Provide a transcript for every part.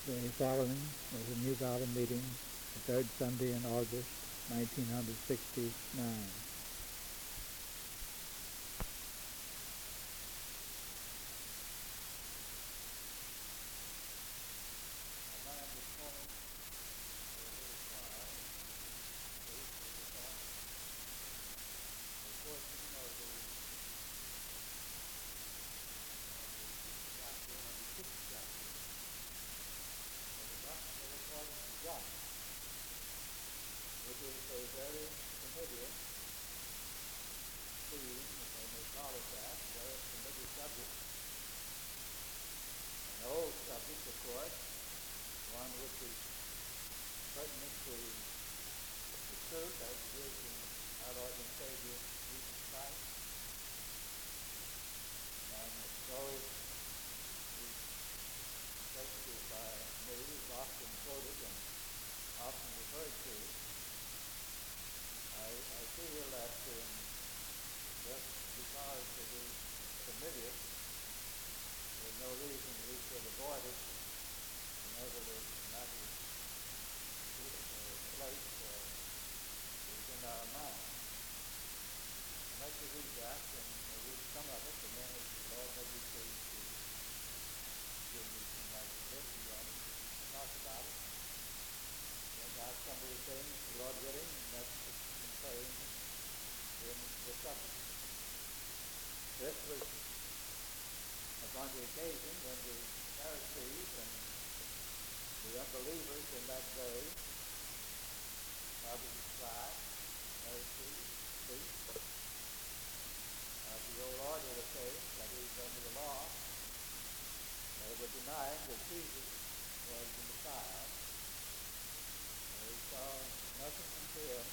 The following was a New Bible meeting, the third Sunday in August, 1969. It is a very familiar theme, if I may call it that, a very familiar subject. An old subject, of course, one which is pertinent to the truth as it is in our Lord and Savior Jesus Christ. And though it is texted by me, is often quoted and often referred to, I feel that just because it is familiar, there's no reason we should avoid it whenever the matter place is in our mind. I'd like to read that and read some of it, and then as the Lord may be pleased to give me some recognition on it, talk about it. And about some of the things, the Lord willing, that's contained in the subject. This was upon the occasion when the Pharisees and the unbelievers in that day, probably the scribes, Pharisees, priests, the old order of things, that is under the law, they were denying that Jesus was the Messiah. They saw nothing in him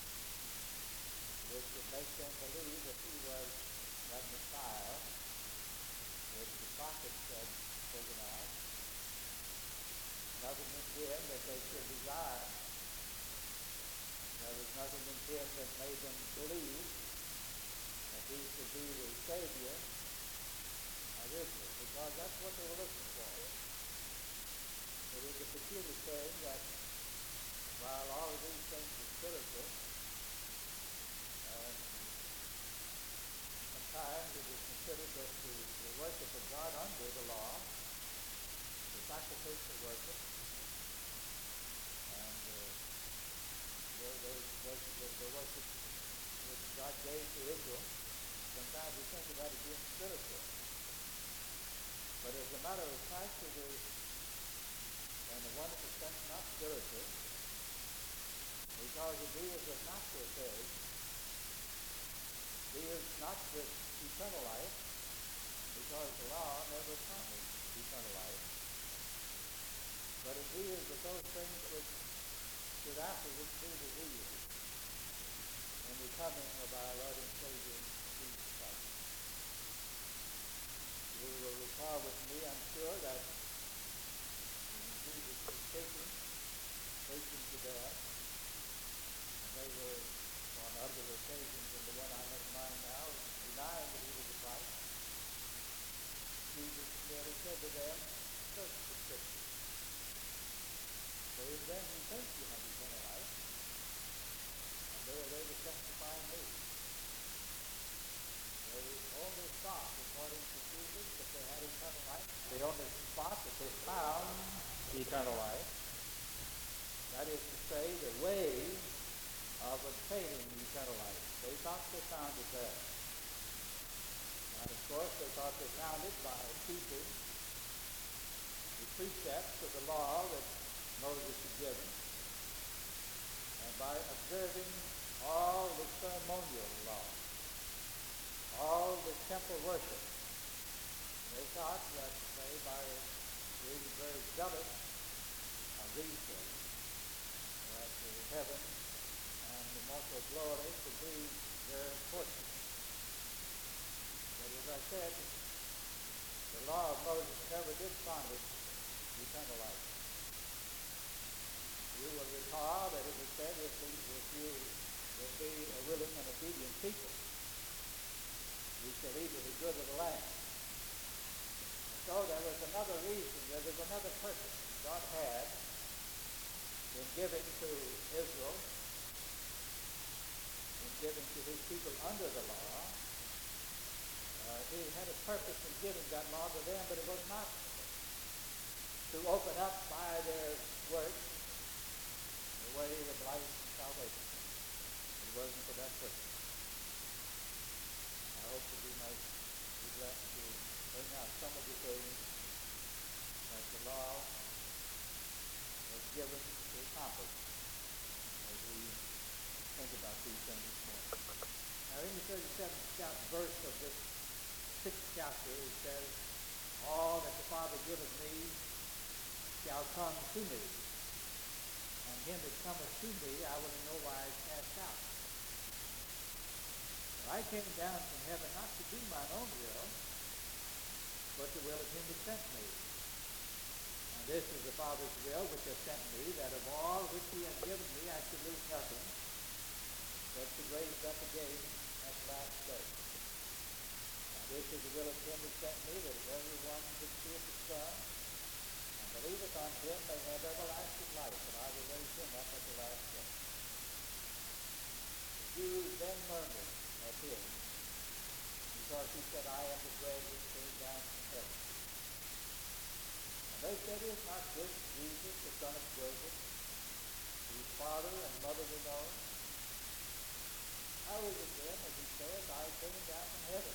which would make them believe that he was that Messiah which the prophets had spoken of. Nothing in him that they should desire. There was nothing in him that made them believe that he should be the Savior of Israel, because that's what they were looking for. It is a peculiar thing that while all of these things are spiritual, sometimes it is considered that the worship of God under the law, the sacrificial worship, and the worship which God gave to Israel, sometimes we think about it being spiritual. But as a matter of fact, it is, in a wonderful sense, not spiritual, because it deals with natural things, deals not with eternal life, because the law never promised eternal life, but it deals with those things which should afterwards be revealed in the coming of our Lord and Savior Jesus Christ. You will recall with me, I'm sure, that when Jesus was preaching to them, and they were on other occasions than the one I have in mind now, denying that he was the Christ, Jesus merely said to them, search the Scriptures, for in them you think you have eternal life, and they are there to testify in me. They only thought, according to Jesus, that they had eternal life. They only thought that they found eternal life. That is to say, the way of obtaining eternal life. They thought they found it there. And of course, they thought they found it by keeping the precepts of the law that Moses had given, and by observing all the ceremonial law, all the temple worship. They thought that they, by being very zealous of these things, that the heaven and the immortal glory could be their portion. But as I said, the law of Moses never did promise eternal life. You will recall that it was said, if you will be a willing and obedient people, you shall eat of the good of the land. And so there was another reason, there was another purpose God had in giving to Israel, in giving to his people under the law, he had a purpose in giving that law to them, but it was not to open up by their works the way of life and salvation. It wasn't for that purpose. I hope that we might be blessed to bring out some of the things that the law was given to accomplish as we think about these things this morning. Now in the 37th verse of this 6th chapter, it says, all that the Father giveth me shall come to me, and him that cometh to me I will in no wise cast out. For I came down from heaven not to do mine own will, but the will of him that sent me. And this is the Father's will which hath sent me, that of all which he hath given me I should lose nothing, but to raise up again at the last day. And this is the will of him that sent me, that every one that seeth the Son and believeth on him may have everlasting life, and I will raise him up at the last day. The Jews then murmured at him, because he said, I am the bread which came down from heaven. And they said, is not this Jesus, the son of Joseph, whose father and mother we know? How is it then, as he says, I came down from heaven?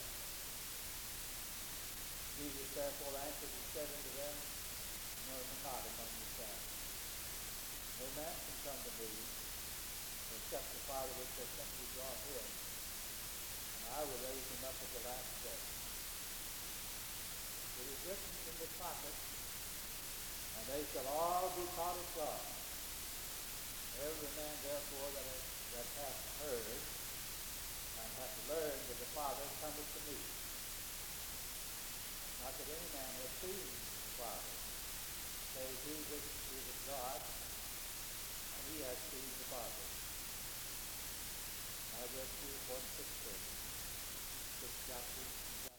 Jesus therefore answered and said unto them, murmur not among yourselves. No man can come to me, except the Father which hath sent me draw him, and I will raise him up at the last day. It is written in the prophets, and they shall all be taught of God. Every man therefore that hath heard and hath learned of the Father cometh to me. Not that any man hath seen the Father, save he which is of God, and he hath seen the Father. I read to you 46 verse, 6 chapters, and John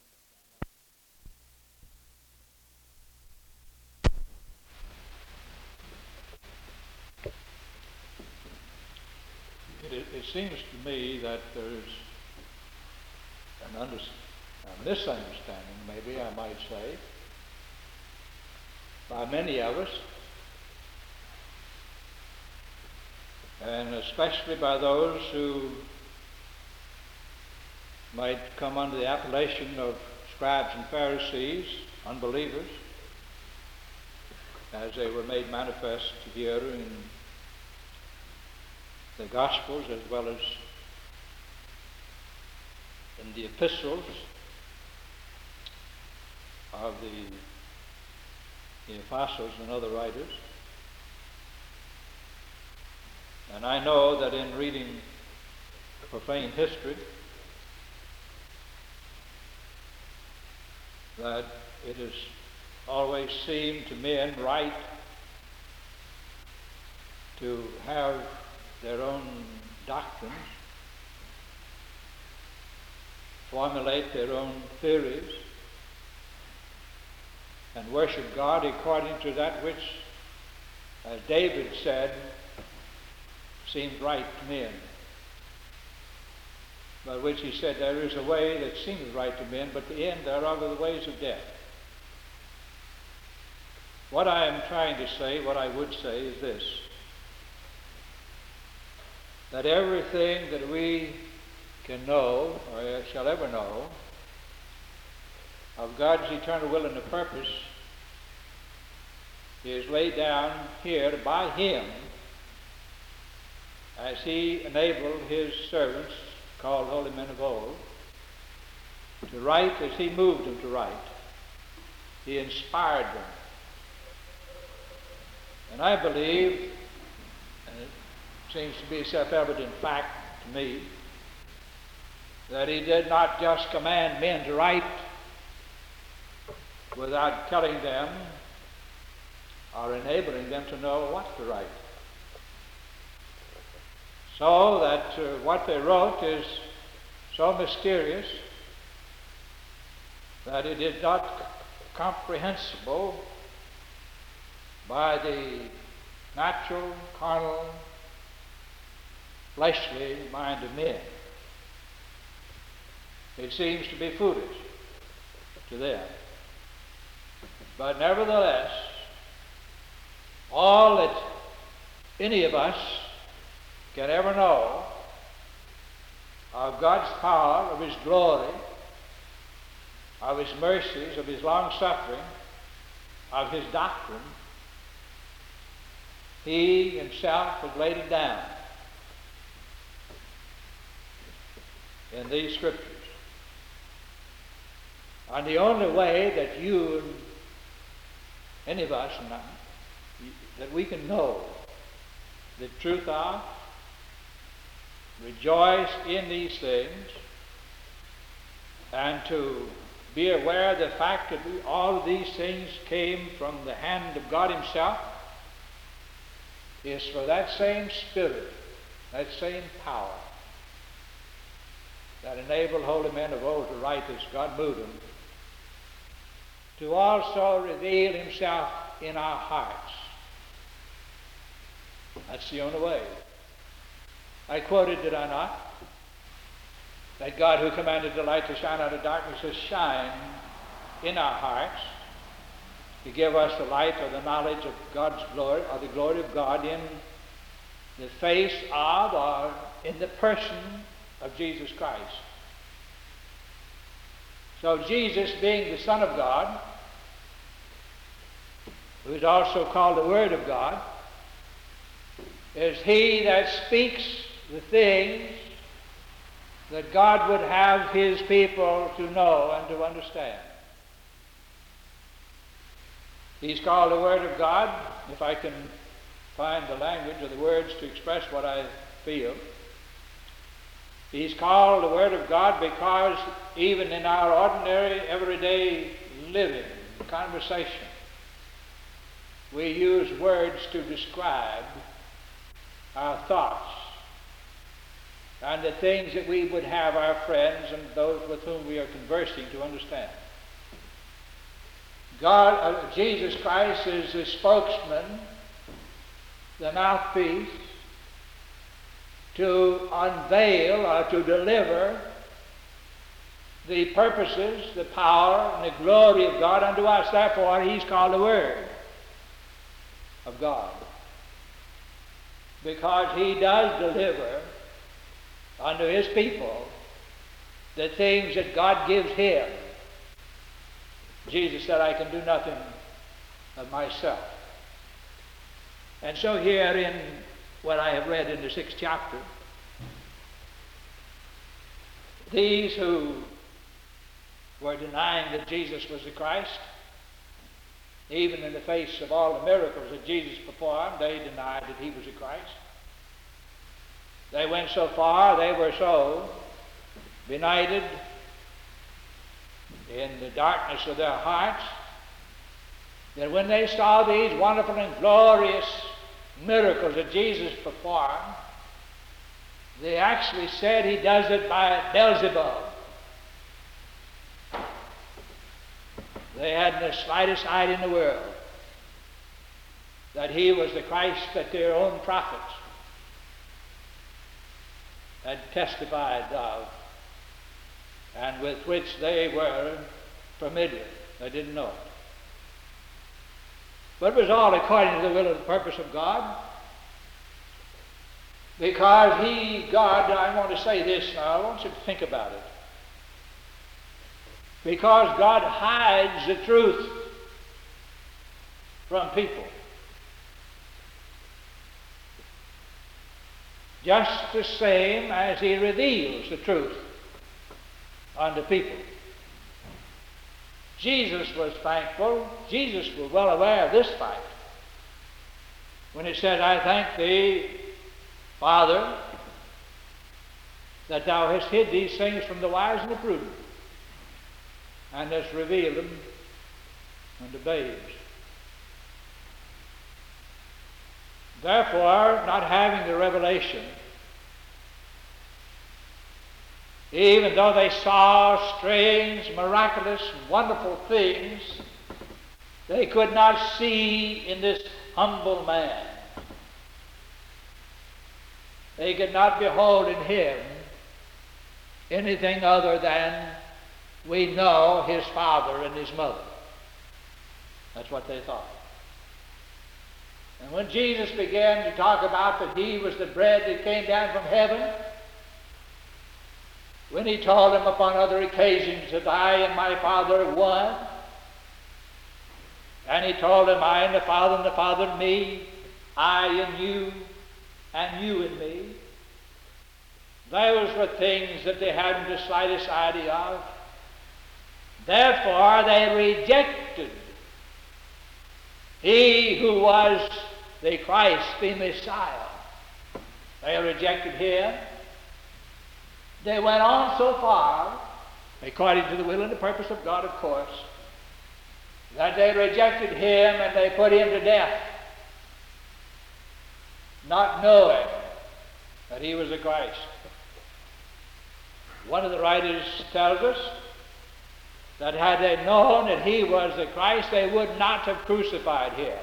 3:7. It seems to me that there's a misunderstanding, maybe I might say, by many of us, and especially by those who might come under the appellation of scribes and Pharisees, unbelievers, as they were made manifest here in the Gospels as well as in the epistles of the apostles and other writers. And I know that in reading profane history that it has always seemed to men right to have their own doctrines, formulate their own theories, and worship God according to that which, as David said, seemed right to men. By which he said, there is a way that seemeth right to men, but the end thereof are the ways of death. What I am trying to say, what I would say, is this: that everything that we can know, or shall ever know, of God's eternal will and the purpose is laid down here by Him as He enabled His servants, called holy men of old, to write as He moved them to write. He inspired them. And I believe, and it seems to be a self-evident fact to me, that He did not just command men to write without telling them or enabling them to know what to write. So that what they wrote is so mysterious that it is not comprehensible by the natural, carnal, fleshly mind of men. It seems to be foolish to them. But nevertheless, all that any of us can ever know of God's power, of His glory, of His mercies, of His long-suffering, of His doctrine, He Himself has laid it down in these Scriptures. And the only way that you and any of us, that we can know the truth of, rejoice in these things, and to be aware of the fact that all of these things came from the hand of God Himself, is for that same Spirit, that same power, that enabled holy men of old to write as God moved them, to also reveal Himself in our hearts. That's the only way. I quoted, did I not? That God who commanded the light to shine out of darkness has shined in our hearts to give us the light of the knowledge of God's glory, or the glory of God in the face of, or in the person of Jesus Christ. So Jesus, being the Son of God, who is also called the Word of God, is He that speaks the things that God would have His people to know and to understand. He's called the Word of God, if I can find the language or the words to express what I feel. He's called the Word of God because even in our ordinary, everyday living, conversation, we use words to describe our thoughts and the things that we would have our friends and those with whom we are conversing to understand. Jesus Christ is the spokesman, the mouthpiece, to unveil or to deliver the purposes, the power, and the glory of God unto us. Therefore, He's called the Word of God, because He does deliver unto His people the things that God gives Him. Jesus said, I can do nothing of myself. And so here in what I have read in the 6th chapter, these who were denying that Jesus was the Christ, even in the face of all the miracles that Jesus performed, they denied that He was the Christ. They went so far, they were so benighted in the darkness of their hearts, that when they saw these wonderful and glorious miracles that Jesus performed, they actually said He does it by Beelzebub. They hadn't the slightest idea in the world that He was the Christ that their own prophets had testified of, and with which they were familiar. They didn't know it. But it was all according to the will and the purpose of God. Because God, I want to say this now, I want you to think about it. Because God hides the truth from people. Just the same as He reveals the truth unto people. Jesus was thankful. Jesus was well aware of this fact when He said, I thank Thee, Father, that Thou hast hid these things from the wise and the prudent, and hast revealed them unto babes. Therefore, not having the revelation, even though they saw strange, miraculous, wonderful things They could not see in this humble man. They could not behold in him anything other than we know his father and his mother. That's what they thought. And when Jesus began to talk about that he was the bread that came down from heaven, when he told them upon other occasions that I and my Father are one, and he told them I and the Father in me, I in you, and you in me, those were things that they hadn't the slightest idea of. Therefore they rejected he who was the Christ, the Messiah. They rejected him. They went on so far, according to the will and the purpose of God, of course, that they rejected him and they put him to death, not knowing that he was the Christ. One of the writers tells us that had they known that he was the Christ, they would not have crucified him.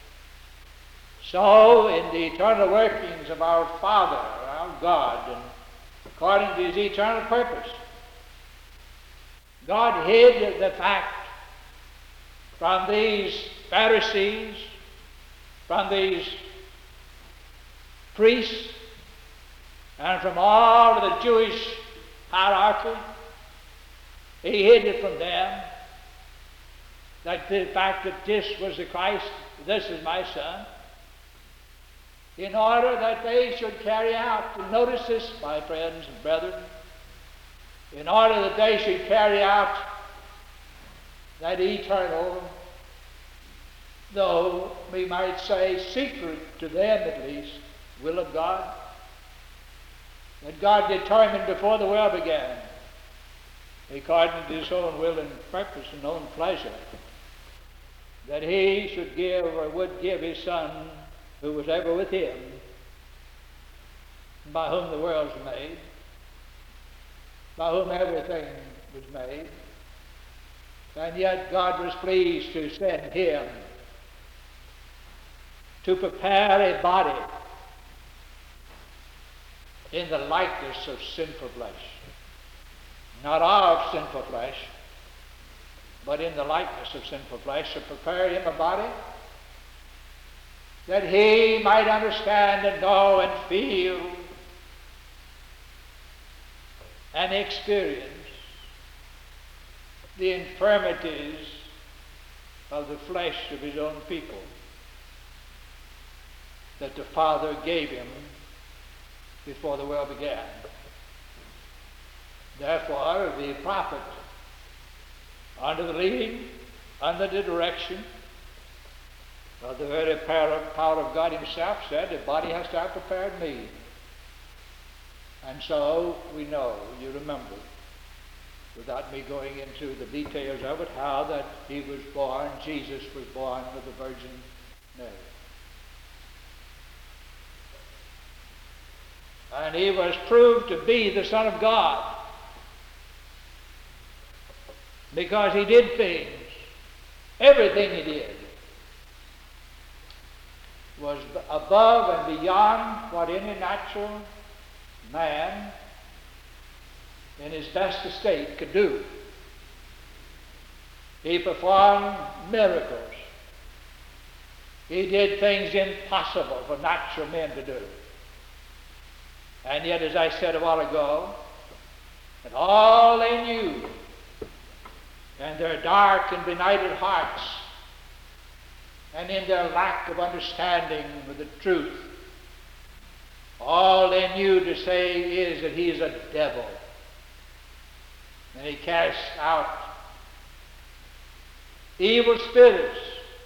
So, in the eternal workings of our Father, our God, and according to his eternal purpose, God hid the fact from these Pharisees, from these priests, and from all of the Jewish hierarchy. He hid it from them, that the fact that this was the Christ, this is my Son, in order that they should carry out, and notice this, my friends and brethren, in order that they should carry out that eternal, though we might say secret to them at least, will of God, that God determined before the world began, according to his own will and purpose and own pleasure, that he should give or would give his Son, who was ever with him, by whom the world was made, by whom everything was made, and yet God was pleased to send him to prepare a body in the likeness of sinful flesh. Not of sinful flesh, but in the likeness of sinful flesh, to prepare him a body that he might understand and know and feel and experience the infirmities of the flesh of his own people that the Father gave him before the world began. Therefore, the prophet, under the leading, under the direction of the very power of God himself, said, the body has to have prepared me. And so we know, you remember, without me going into the details of it, how that he was born, Jesus was born of the Virgin Mary. And he was proved to be the Son of God, because he did things, everything he did was above and beyond what any natural man in his best estate could do. He performed miracles. He did things impossible for natural men to do. And yet, as I said a while ago, that all they knew, and their dark and benighted hearts, and in their lack of understanding of the truth, all they knew to say is that he is a devil. And he cast out evil spirits,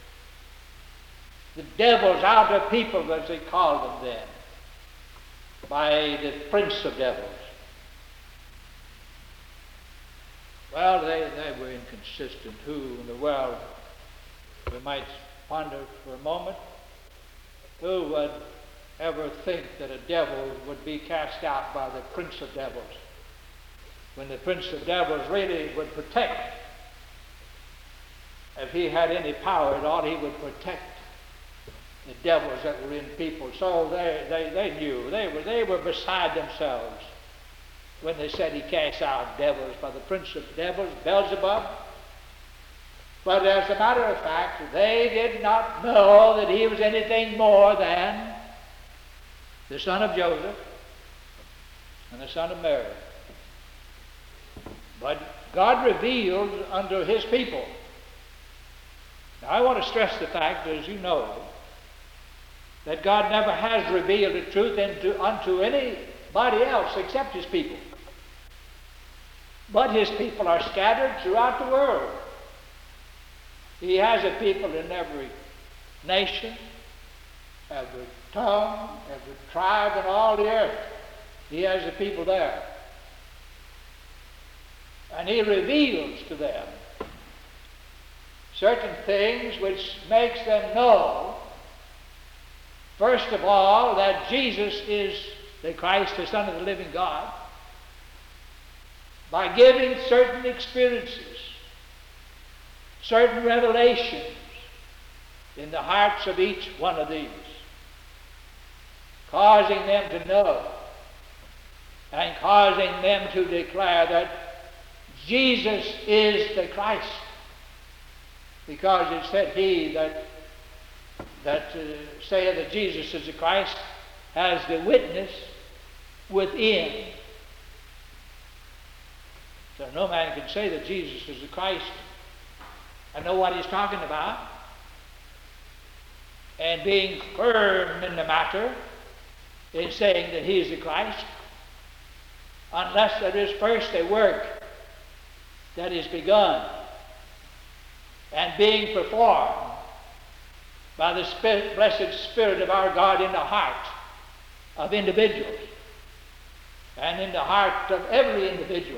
the devils out of people, as they called them then, by the prince of devils. Well, they were inconsistent. Who in the world, we might ponder for a moment, who would ever think that a devil would be cast out by the prince of devils, when the prince of devils really would protect if he had any power at all, he would protect the devils that were in people. So they knew. They were beside themselves when they said he cast out devils by the prince of devils, Beelzebub. But as a matter of fact, they did not know that he was anything more than the son of Joseph and the son of Mary. But God revealed unto his people. Now I want to stress the fact, as you know, that God never has revealed the truth unto anybody else except his people. But his people are scattered throughout the world. He has a people in every nation, every tongue, every tribe in all the earth. He has a people there. And he reveals to them certain things which makes them know, first of all, that Jesus is the Christ, the Son of the living God, by giving certain experiences, certain revelations in the hearts of each one of these, causing them to know and causing them to declare that Jesus is the Christ, because it said, he that saith that Jesus is the Christ has the witness within. So no man can say that Jesus is the Christ and know what he's talking about, and being firm in the matter in saying that he is the Christ, unless there is first a work that is begun and being performed by the blessed Spirit of our God in the heart of individuals and in the heart of every individual.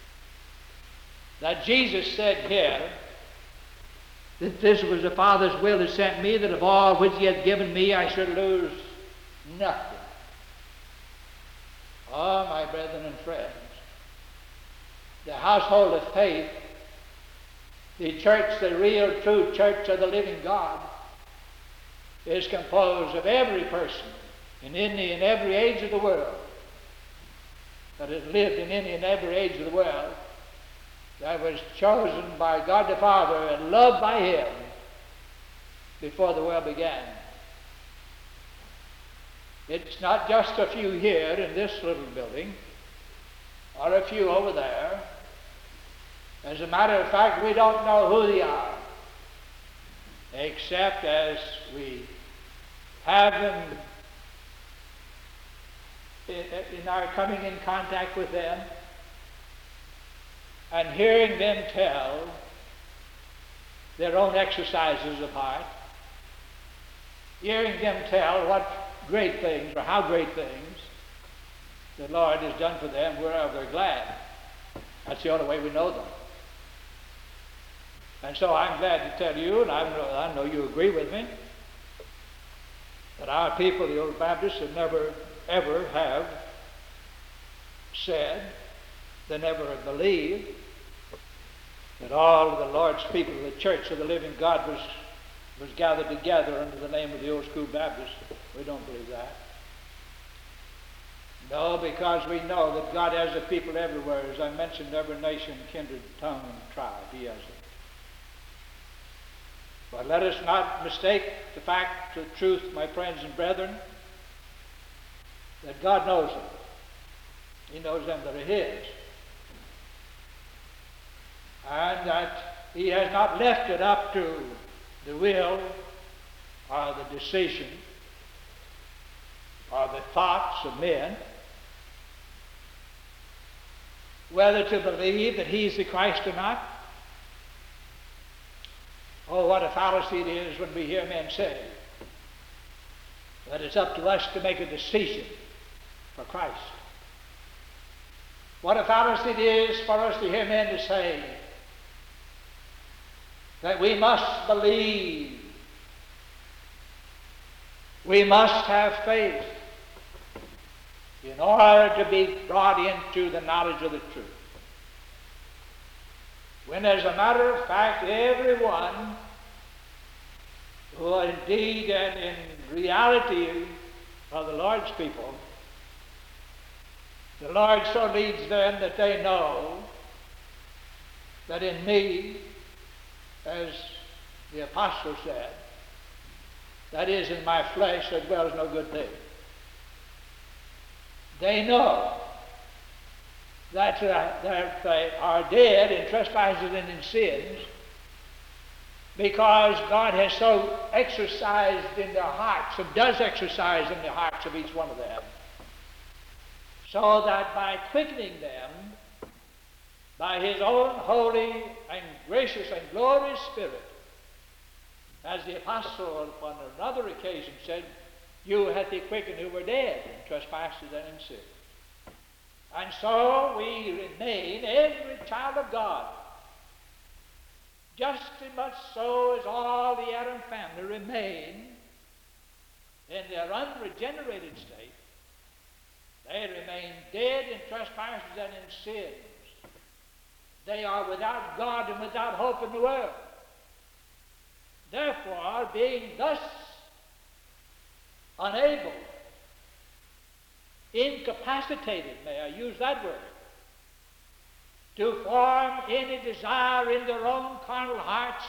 That Jesus said here that this was the Father's will that sent me, that of all which he had given me I should lose nothing. Oh, my brethren and friends, the household of faith, the church, the real true church of the living God, is composed of every person in any and every age of the world that has lived in any and every age of the world, that was chosen by God the Father and loved by him before the world began. It's not just a few here in this little building or a few over there. As a matter of fact, we don't know who they are, except as we have them in our coming in contact with them and hearing them tell their own exercises of heart, hearing them tell what great things or how great things the Lord has done for them, we're ever glad. That's the only way we know them. And so I'm glad to tell you, and I know you agree with me, that our people, the Old Baptists, have never, ever have said, they never have believed, that all of the Lord's people, the church of the living God, was gathered together under the name of the Old School Baptists. We don't believe that. No, because we know that God has a people everywhere. As I mentioned, every nation, kindred, tongue, and tribe, he has it. But let us not mistake the fact, the truth, my friends and brethren, that God knows them. He knows them that are his. And that he has not left it up to the will or the decision or the thoughts of men whether to believe that he's the Christ or not. Oh, what a fallacy it is when we hear men say that it's up to us to make a decision for Christ. What a fallacy it is for us to hear men to say that we must believe, we must have faith in order to be brought into the knowledge of the truth. when as a matter of fact everyone who indeed and in reality are the Lord's people, the Lord so leads them that they know that in me, as the apostle said, that is, in my flesh there dwells no good thing. They know that they are dead in trespasses and in sins, because God has so exercised in their hearts, and does exercise in the hearts of each one of them, so that by quickening them by his own holy and gracious and glorious Spirit, as the apostle upon another occasion said, you hath he quickened who were dead in trespasses and in sin. And so we remain, every child of God, just as much so as all the Adam family remain in their unregenerated state. They remain dead in trespasses and in sins. They are without God and without hope in the world. Therefore, being thus unable, incapacitated, may I use that word, to form any desire in their own carnal hearts,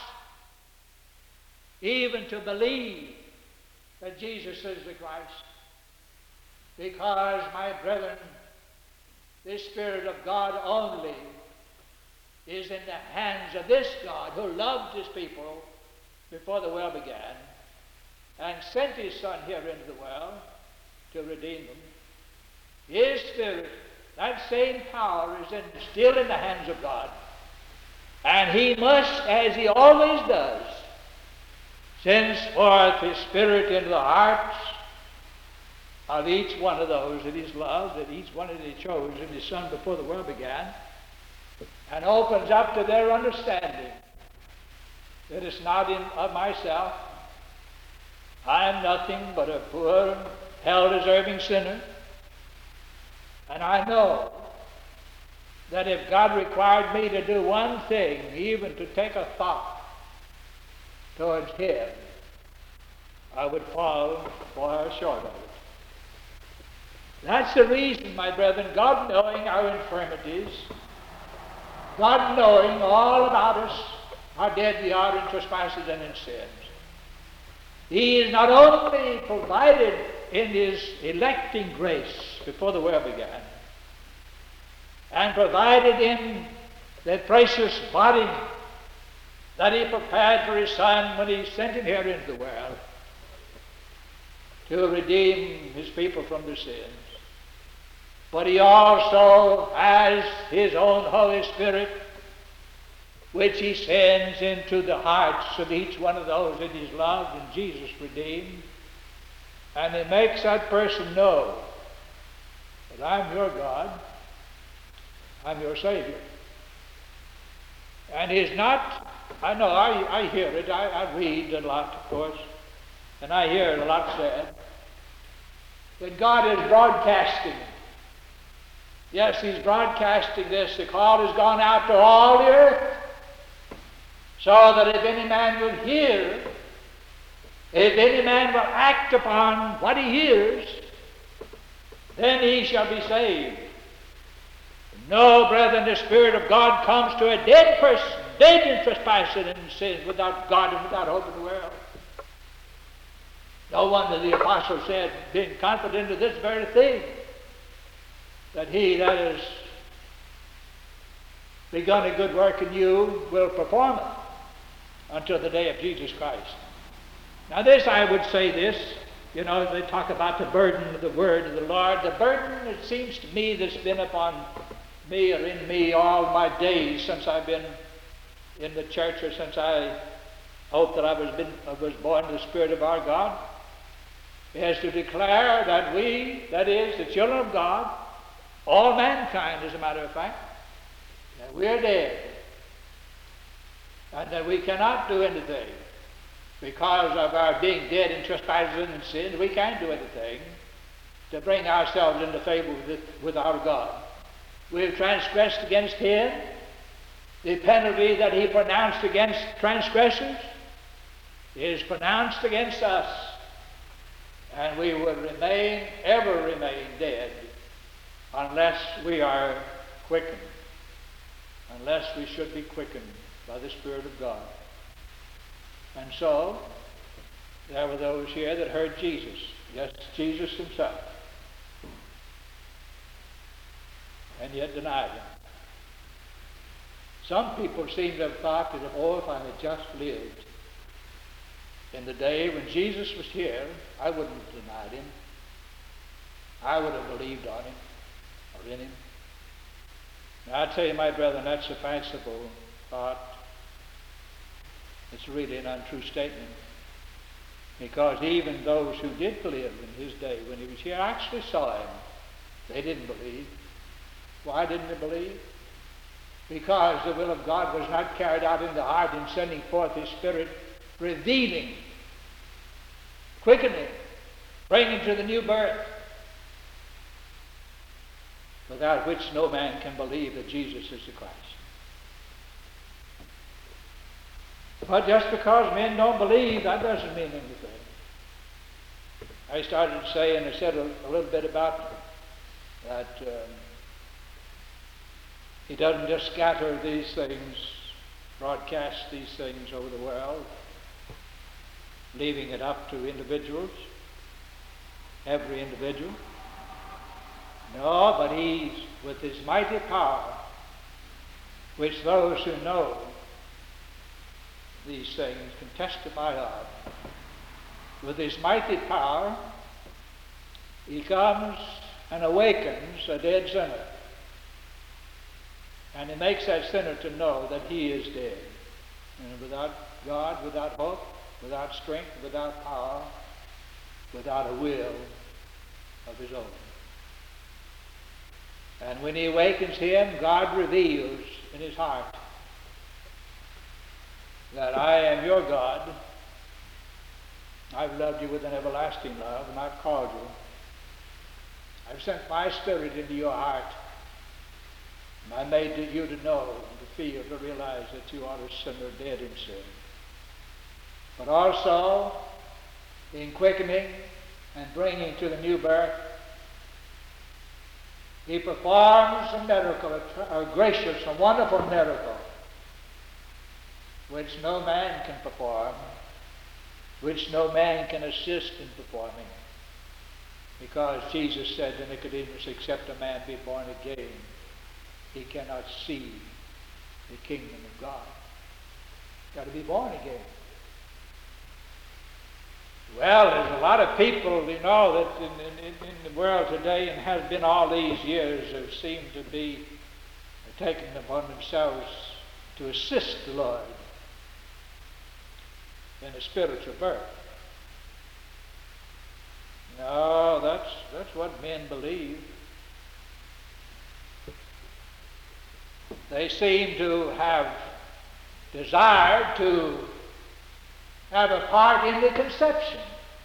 even to believe that Jesus is the Christ. Because, my brethren, the Spirit of God only is in the hands of this God who loved his people before the world began and sent his Son here into the world to redeem them. His Spirit, that same power, is still in the hands of God. And he must, as he always does, send forth his Spirit into the hearts of each one of those that he's loved, that each one that he chose in his Son before the world began, and opens up to their understanding that it's not of myself. I am nothing but a poor, hell-deserving sinner. And I know that if God required me to do one thing, even to take a thought towards him, I would fall far short of it. That's the reason, my brethren, God knowing our infirmities, God knowing all about us, how dead we are in trespasses and in sins, he is not only provided in his electing grace before the world began, and provided in the precious body that he prepared for his Son when he sent him here into the world to redeem his people from their sins, but he also has his own Holy Spirit, which he sends into the hearts of each one of those that he's loved and Jesus redeemed. And he makes that person know that I'm your God, I'm your Savior. And he's not, I know, I hear it, I read a lot, of course, and I hear it a lot said, that God is broadcasting. Yes, he's broadcasting this. The call has gone out to all the earth, so that if any man will hear, if any man will act upon what he hears, then he shall be saved. No, brethren, the Spirit of God comes to a dead person, dead in trespasses and in sins, without God and without hope in the world. No wonder the apostle said, being confident of this very thing, that he that has begun a good work in you will perform it until the day of Jesus Christ. Now this, I would say this, you know, they talk about the burden of the word of the Lord. The burden, it seems to me, that's been upon me or in me all my days since I've been in the church, or since I hope that I was born in the Spirit of our God, is to declare that we, that is, the children of God, all mankind, as a matter of fact, that we are dead, and that we cannot do anything because of our being dead in trespasses and sins. We can't do anything to bring ourselves into favor with our God. We have transgressed against him, The penalty that he pronounced against transgressors is pronounced against us, and we will ever remain dead unless we are quickened, unless we should be quickened by the Spirit of God. And so, there were those here that heard Jesus, yes, Jesus himself, and yet denied him. Some people seem to have thought that, oh, if I had just lived in the day when Jesus was here, I wouldn't have denied him. I would have believed on him or in him. Now, I tell you, my brethren, that's a fanciful thought. It's really an untrue statement. Because even those who did live in his day when he was here actually saw him. They didn't believe. Why didn't they believe? Because the will of God was not carried out in the heart in sending forth his Spirit, revealing, quickening, bringing to the new birth, without which no man can believe that Jesus is the Christ. But just because men don't believe, that doesn't mean anything. I started to say, and I said a little bit about that he doesn't just scatter these things, broadcast these things over the world, leaving it up to individuals, every individual. No, but he's, with his mighty power, which those who know these things can testify of, with his mighty power, he comes and awakens a dead sinner. And he makes that sinner to know that he is dead. And without God, without hope, without strength, without power, without a will of his own. And when he awakens him, God reveals in his heart that I am your God. I've loved you with an everlasting love, and I've called you. I've sent my Spirit into your heart. And I made you to know, to feel, to realize that you are a sinner dead in sin. But also, in quickening and bringing to the new birth, he performs a miracle, a gracious, a wonderful miracle, which no man can perform, which no man can assist in performing. Because Jesus said to Nicodemus, except a man be born again, he cannot see the kingdom of God. Got to be born again. Well, there's a lot of people, that in the world today, and has been all these years, who seem to be taking upon themselves to assist the Lord in a spiritual birth. No, that's what men believe. They seem to have desired to have a part in the conception,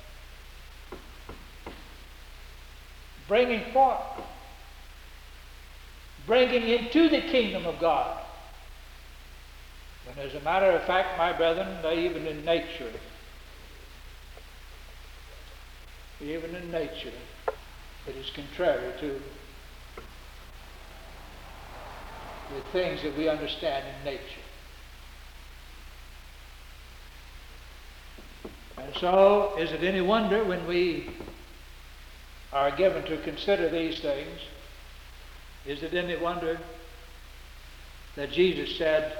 bringing forth, bringing into the kingdom of God. When as a matter of fact, my brethren, even in nature, it is contrary to the things that we understand in nature. And so, is it any wonder when we are given to consider these things, is it any wonder that Jesus said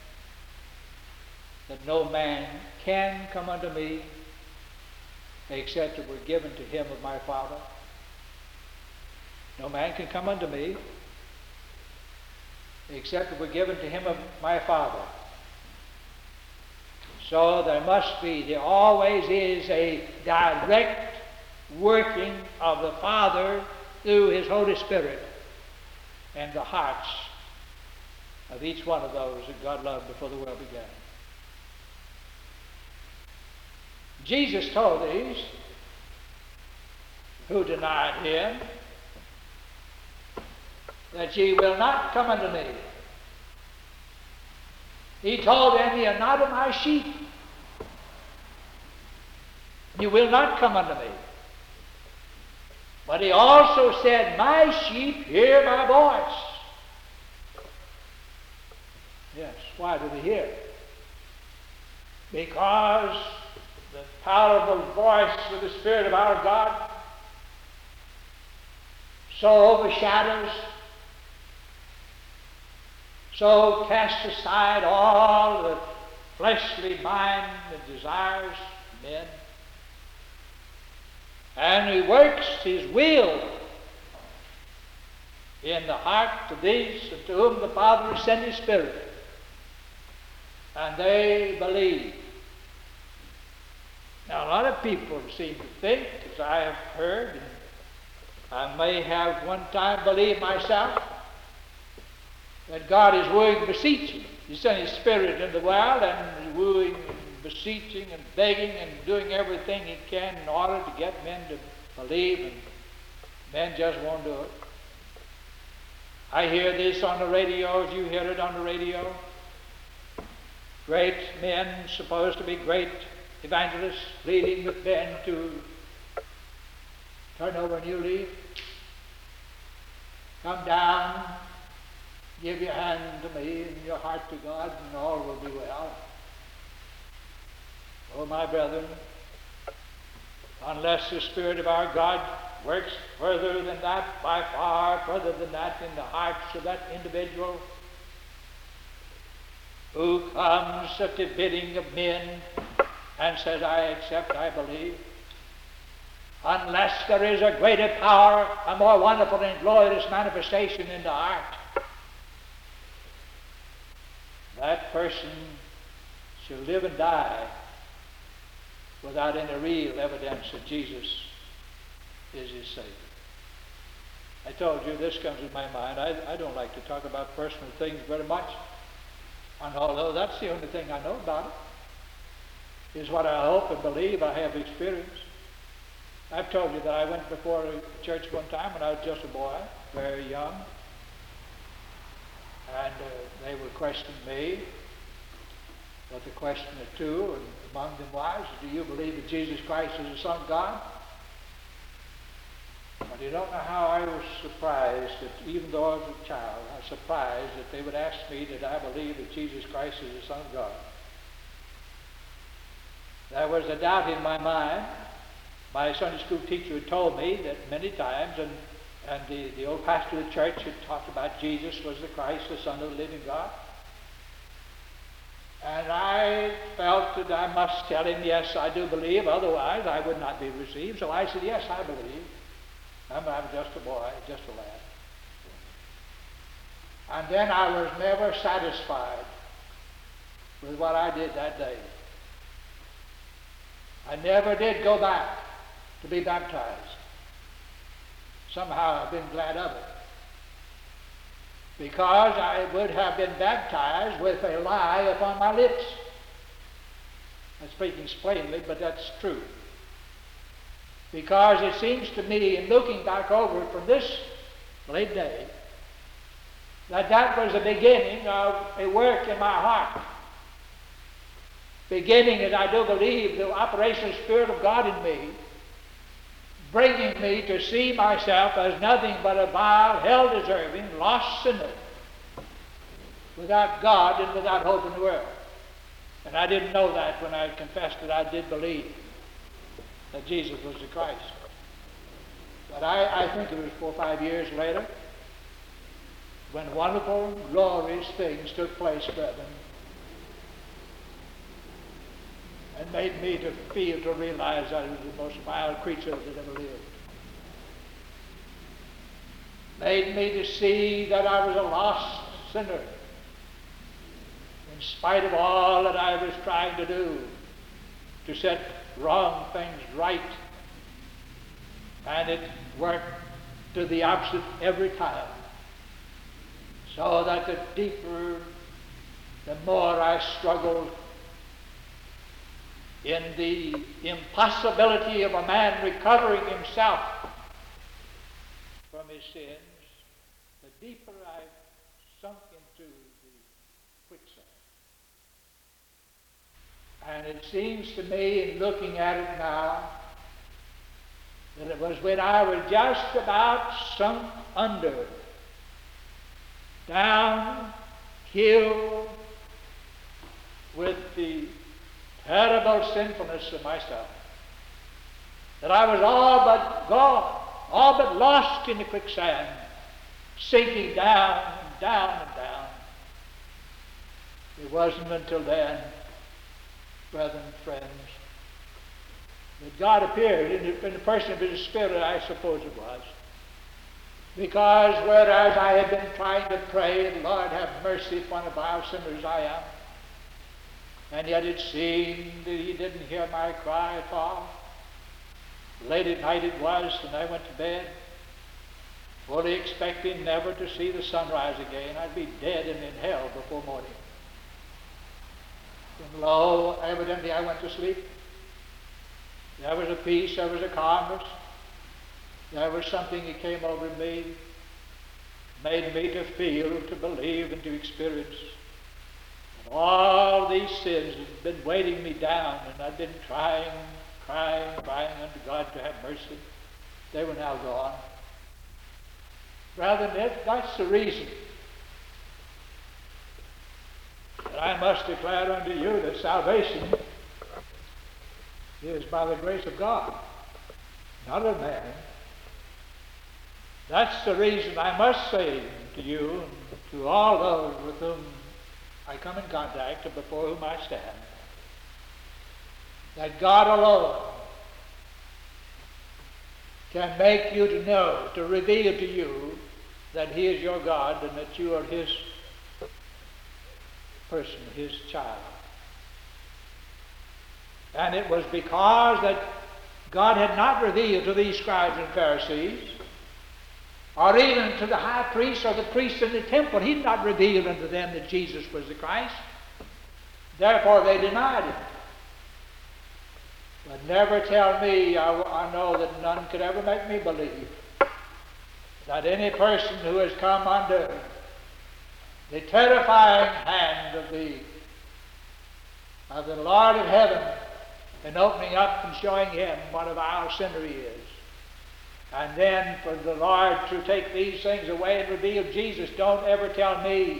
that no man can come unto me except it were given to him of my Father? No man can come unto me except it were given to him of my Father. So there always is a direct working of the Father through his Holy Spirit in the hearts of each one of those that God loved before the world began. Jesus told these who denied him that ye will not come unto me He told them, "Ye are not of my sheep. You will not come unto me." But he also said, "My sheep hear my voice." Yes, why do they hear? Because the powerful voice of the Spirit of our God so overshadows, so casts aside all the fleshly mind and desires of men, and he works his will in the heart of these to whom the Father has sent his Spirit, and they believe. Now, a lot of people seem to think, as I have heard, and I may have one time believed myself, that God is wooing and beseeching. He sent his Spirit into the world and is wooing and beseeching and begging and doing everything he can in order to get men to believe, and men just won't do it. I hear this on the radio, as you hear it on the radio. Great men, supposed to be great evangelists, pleading with men to turn over a new leaf, come down, give your hand to me and your heart to God, and all will be well. Oh, my brethren, unless the Spirit of our God works further than that, by far further than that, in the hearts of that individual who comes at the bidding of men and says, "I accept, I believe," unless there is a greater power, a more wonderful and glorious manifestation in the heart, that person shall live and die without any real evidence that Jesus is his Savior. I told you this comes in my mind. I don't like to talk about personal things very much, and although that's the only thing I know about it, is what I hope and believe I have experienced. I've told you that I went before a church one time when I was just a boy, very young, and they were questioning me with a question or two, and among them was, "Do you believe that Jesus Christ is the Son of God?" But you don't know how I was surprised that, even though I was a child, I was surprised that they would ask me that I believe that Jesus Christ is the Son of God. There was a doubt in my mind. My Sunday school teacher had told me that many times, and the old pastor of the church had talked about Jesus was the Christ, the Son of the living God. And I felt that I must tell him, "Yes, I do believe, otherwise I would not be received." So I said, "Yes, I believe. I'm just a boy, just a lad." And then I was never satisfied with what I did that day. I never did go back to be baptized. Somehow I've been glad of it, because I would have been baptized with a lie upon my lips. I'm speaking plainly, but that's true. Because it seems to me, in looking back over it from this late day, that was the beginning of a work in my heart. Beginning, as I do believe, the operation of the Spirit of God in me, bringing me to see myself as nothing but a vile, hell-deserving, lost sinner, without God and without hope in the world. And I didn't know that when I confessed that I did believe that Jesus was the Christ. But I think it was 4 or 5 years later, when wonderful, glorious things took place, brethren, and made me to feel, to realize I was the most vile creature that ever lived. Made me to see that I was a lost sinner, in spite of all that I was trying to do to set wrong things right. And it worked to the opposite every time. So that the deeper, the more I struggled in the impossibility of a man recovering himself from his sins, the deeper I sunk into the quicksand. And it seems to me, in looking at it now, that it was when I was just about sunk under, down, killed with the terrible sinfulness of myself, that I was all but gone, all but lost in the quicksand, sinking down and down and down. It wasn't until then, brethren, friends, that God appeared in the person of His Spirit, I suppose it was. Because whereas I had been trying to pray, Lord, have mercy upon a vile sinner as I am, and yet it seemed that He didn't hear my cry at all. Late at night it was, and I went to bed, fully expecting never to see the sunrise again. I'd be dead and in hell before morning. And lo, evidently I went to sleep. There was a peace, there was a calmness, there was something that came over me, made me to feel, to believe, and to experience. And all these sins had been weighting me down, and I'd been crying unto God to have mercy. They were now gone. Rather than that's the reason that I must declare unto you that salvation is by the grace of God, not of man. That's the reason I must say to you and to all those with whom I come in contact and before whom I stand, that God alone can make you to know, to reveal to you that He is your God and that you are His person, His child. And it was because that God had not revealed to these scribes and Pharisees, or even to the high priests or the priests in the temple, He had not revealed unto them that Jesus was the Christ. Therefore they denied Him. But never tell me, I know that none could ever make me believe, that any person who has come under the terrifying hand of the Lord of heaven, and opening up and showing him what a vile sinner he is, and then for the Lord to take these things away and reveal Jesus, don't ever tell me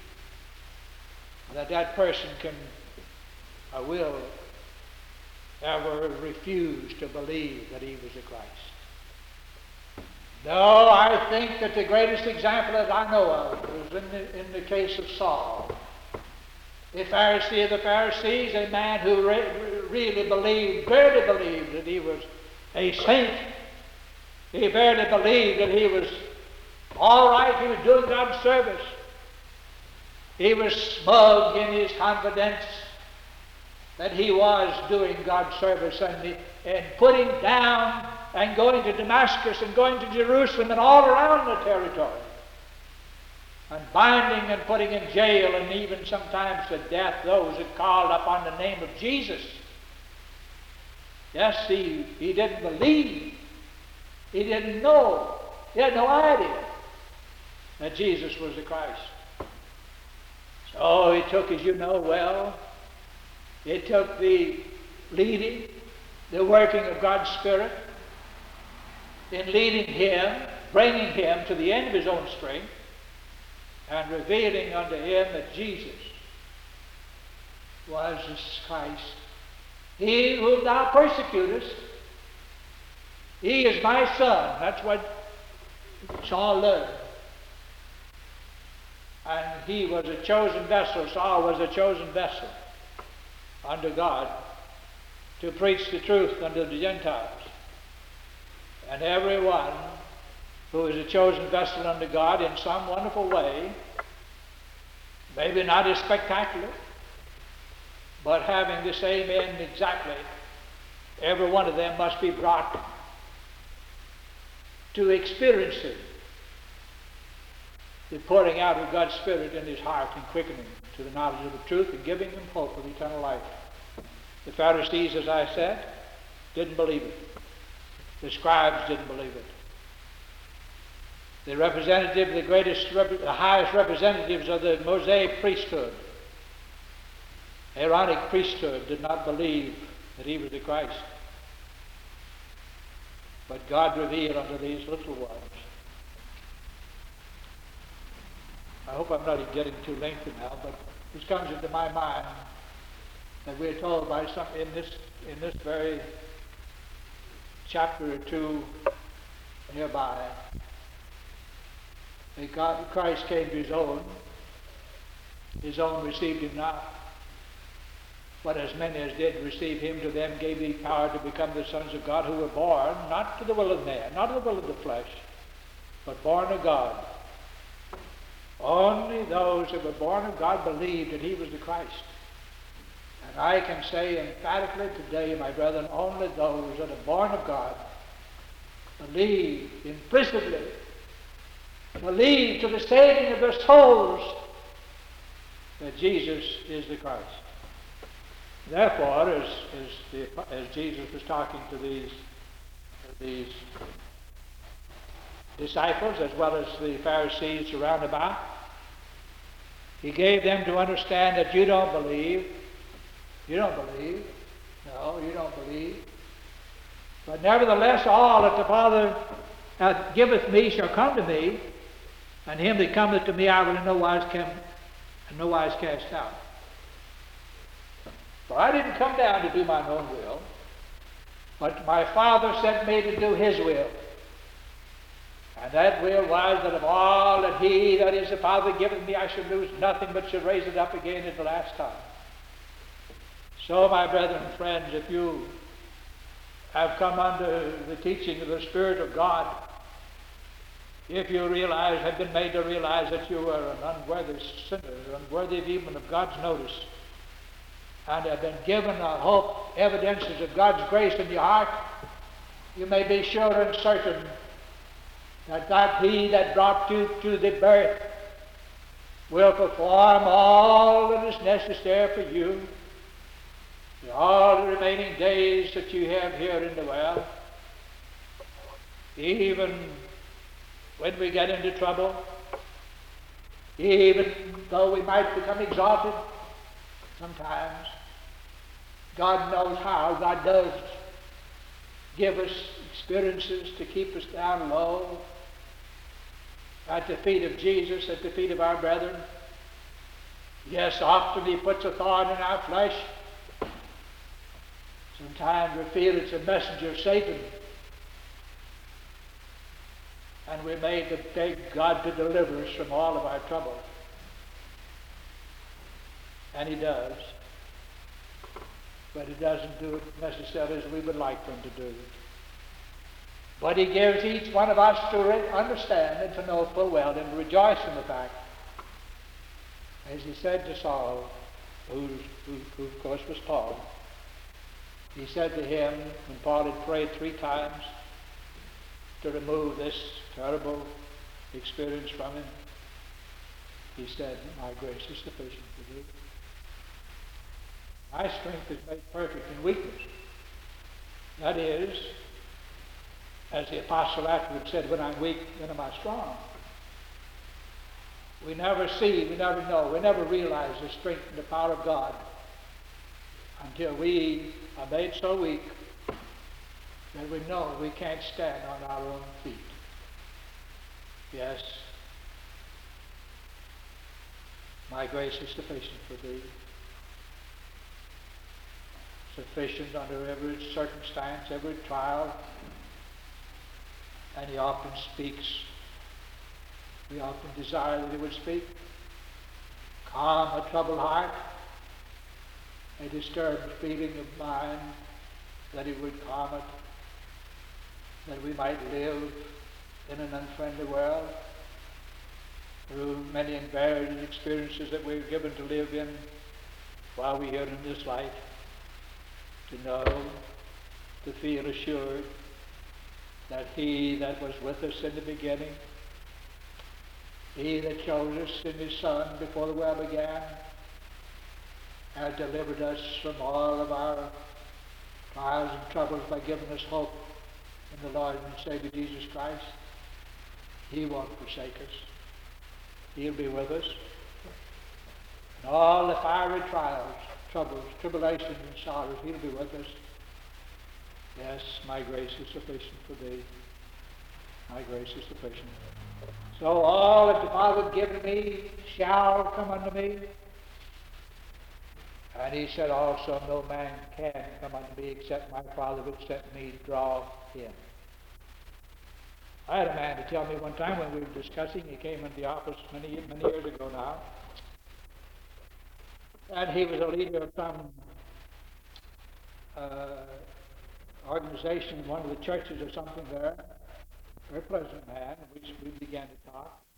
that that person can or will ever refuse to believe that He was the Christ. No, I think that the greatest example that I know of was in the case of Saul, the Pharisee of the Pharisees, a man who really believed, barely believed that he was a saint. He barely believed that he was all right, he was doing God's service. He was smug in his confidence that he was doing God's service and putting down and going to Damascus and going to Jerusalem and all around the territory, and binding and putting in jail and even sometimes to death those that called upon the name of Jesus. Yes, he didn't believe. He didn't know. He had no idea that Jesus was the Christ. So it took, as you know well, it took the leading, the working of God's Spirit in leading him, bringing him to the end of his own strength, and revealing unto him that Jesus was this Christ. He whom thou persecutest, he is my son. That's what Saul learned. And he was a chosen vessel. Saul was a chosen vessel unto God to preach the truth unto the Gentiles. And everyone who is a chosen vessel unto God in some wonderful way, maybe not as spectacular, but having the same end exactly, every one of them must be brought to experiencing the pouring out of God's Spirit in his heart and quickening to the knowledge of the truth and giving them hope of eternal life. The Pharisees, as I said, didn't believe it. The scribes didn't believe it. The representative, the highest representatives of the Mosaic priesthood, Aaronic priesthood did not believe that he was the Christ. But God revealed unto these little ones. I hope I'm not getting too lengthy now, but this comes into my mind that we're told by some in this very chapter or two nearby that Christ came to his own received him not. But as many as did receive him, to them gave he power to become the sons of God, who were born not to the will of man, not to the will of the flesh, but born of God. Only those that were born of God believed that he was the Christ. And I can say emphatically today, my brethren, only those that are born of God believe implicitly, believe to the saving of their souls that Jesus is the Christ. Therefore, as Jesus was talking to these disciples as well as the Pharisees around about, he gave them to understand that you don't believe. You don't believe. No, you don't believe. But nevertheless, all that the Father giveth me shall come to me, and him that cometh to me I will in no wise cast out. For I didn't come down to do mine own will, but my Father sent me to do his will. And that will was that of all that he, that is the Father, giveth me, I should lose nothing, but should raise it up again at the last time. So, my brethren and friends, if you have come under the teaching of the Spirit of God, if you have been made to realize that you are an unworthy sinner, unworthy even of God's notice, and have been given a hope, evidences of God's grace in your heart, you may be sure and certain that God, he that brought you to the birth, will perform all that is necessary for you in all the remaining days that you have here in the world. Even when we get into trouble, even though we might become exalted sometimes, God knows how. God does give us experiences to keep us down low at the feet of Jesus, at the feet of our brethren. Yes, often he puts a thorn in our flesh. Sometimes we feel it's a messenger of Satan, and we're made to beg God to deliver us from all of our trouble. And he does. But he doesn't do it necessarily as we would like him to do it. But he gives each one of us to understand and to know full well and to rejoice in the fact, as he said to Saul, who of course was Paul, he said to him, when Paul had prayed 3 times to remove this terrible experience from him, he said, my grace is sufficient for thee. My strength is made perfect in weakness. That is, as the apostle afterwards said, when I'm weak, then am I strong. We never see, we never know, we never realize the strength and the power of God until we are made so weak that we know we can't stand on our own feet. Yes, my grace is sufficient for thee. Sufficient under every circumstance, every trial. And he often speaks. We often desire that he would speak. Calm a troubled heart, a disturbed feeling of mind, that he would calm it, that we might live in an unfriendly world through many and varied experiences that we're given to live in while we're here in this life, to know, to feel assured that he that was with us in the beginning, he that chose us in his Son before the world began, has delivered us from all of our trials and troubles by giving us hope in the Lord and Savior Jesus Christ. He won't forsake us. He'll be with us. And all the fiery trials, troubles, tribulations, and sorrows, he'll be with us. Yes, my grace is sufficient for thee. My grace is sufficient. So all that the Father hath given me shall come unto me. And he said also, no man can come unto me except my Father which sent me draw him. I had a man to tell me one time when we were discussing, he came into the office many years ago now, and he was a leader of some organization in one of the churches or something there. Very pleasant man, and we began to talk.